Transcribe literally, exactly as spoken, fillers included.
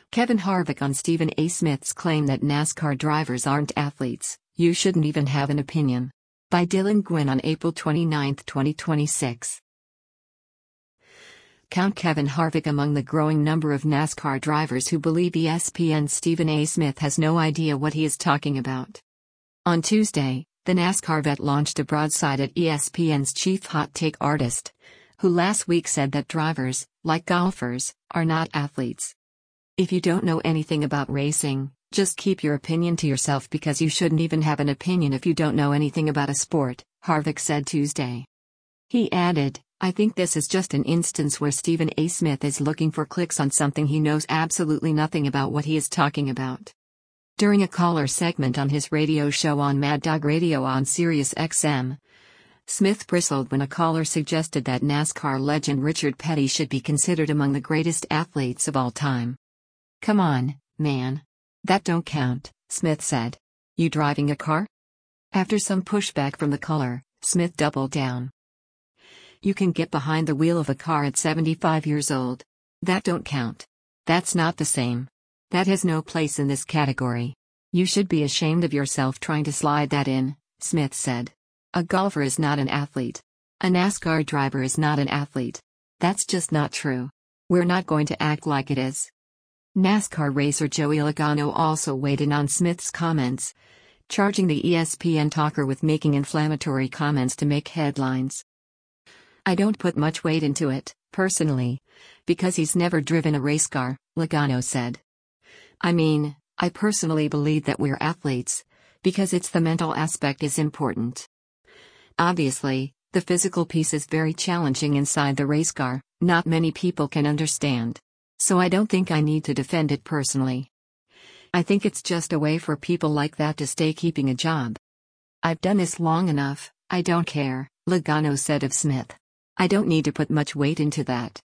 Kevin Harvick on Stephen A. Smith's claim that NASCAR drivers aren't athletes. You shouldn't even have an opinion. By Dylan Gwynn on April twenty-ninth, twenty twenty-six. Count Kevin Harvick among the growing number of NASCAR drivers who believe E S P N's Stephen A. Smith has no idea what he is talking about. On Tuesday, the NASCAR vet launched a broadside at E S P N's chief hot take artist, who last week said that drivers, like golfers, are not athletes. If you don't know anything about racing, just keep your opinion to yourself because you shouldn't even have an opinion if you don't know anything about a sport, Harvick said Tuesday. He added, I think this is just an instance where Stephen A. Smith is looking for clicks on something he knows absolutely nothing about what he is talking about. During a caller segment on his radio show on Mad Dog Radio on Sirius X M, Smith bristled when a caller suggested that NASCAR legend Richard Petty should be considered among the greatest athletes of all time. Come on, man. That don't count, Smith said. You driving a car? After some pushback from the caller, Smith doubled down. You can get behind the wheel of a car at seventy-five years old. That don't count. That's not the same. That has no place in this category. You should be ashamed of yourself trying to slide that in, Smith said. A golfer is not an athlete. A NASCAR driver is not an athlete. That's just not true. We're not going to act like it is. NASCAR racer Joey Logano also weighed in on Smith's comments, charging the E S P N talker with making inflammatory comments to make headlines. I don't put much weight into it, personally, because he's never driven a race car, Logano said. I mean, I personally believe that we're athletes, because it's the mental aspect is important. Obviously, the physical piece is very challenging inside the race car, not many people can understand. So I don't think I need to defend it personally. I think it's just a way for people like that to stay keeping a job. I've done this long enough, I don't care, Logano said of Smith. I don't need to put much weight into that.